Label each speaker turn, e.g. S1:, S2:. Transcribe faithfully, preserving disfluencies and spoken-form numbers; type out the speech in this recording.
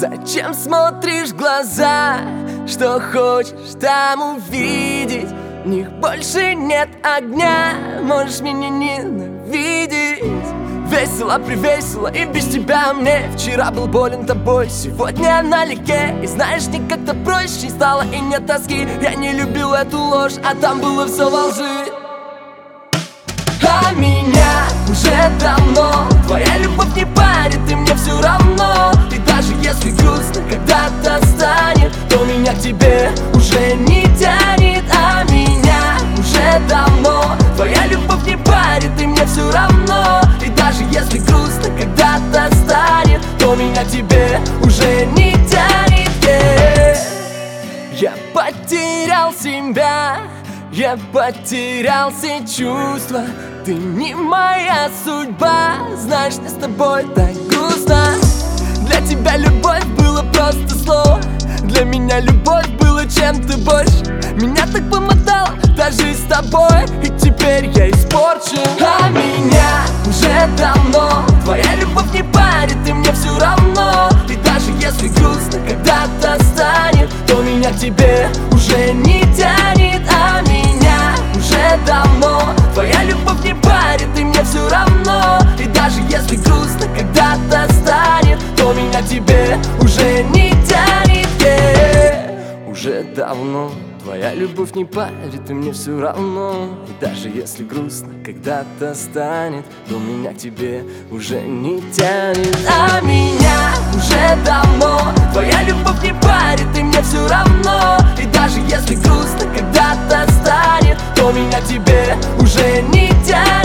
S1: Зачем смотришь в глаза? Что хочешь там увидеть? В них больше нет огня. Можешь меня ненавидеть. Весело, привесело и без тебя мне. Вчера был болен тобой, сегодня налегке. И знаешь, мне как-то проще стало и нет тоски. Я не любил эту ложь, а там было все во лжи. А меня уже давно твоя любовь не парит, и мне все равно. И даже если грустно когда-то станет, то меня к тебе уже не тянет. А меня уже давно твоя любовь не парит, и мне все равно. И даже если грустно когда-то станет, то меня к тебе уже не тянет. Yeah. Я потерял себя, я потерял все чувства. Ты не моя судьба, знаешь, мне с тобой так грустно. Для тебя любовь было просто слово, для меня любовь было чем-то больше. Меня так помотало даже с тобой, и теперь я испорчен. А меня уже давно твоя любовь не парит, и мне все равно. И даже если грустно когда-то станет, то меня к тебе уже не тянет. А меня уже давно твоя любовь не парит, и мне все равно. И даже если грустно когда-то станет, то меня к тебе уже не тянет. Yeah. Уже давно твоя любовь не парит, и мне все равно. И даже если грустно когда-то станет, то меня к тебе уже не тянет. А меня уже давно твоя любовь не парит, и мне все равно. И даже если грустно когда-то станет, то меня к тебе уже не тянет.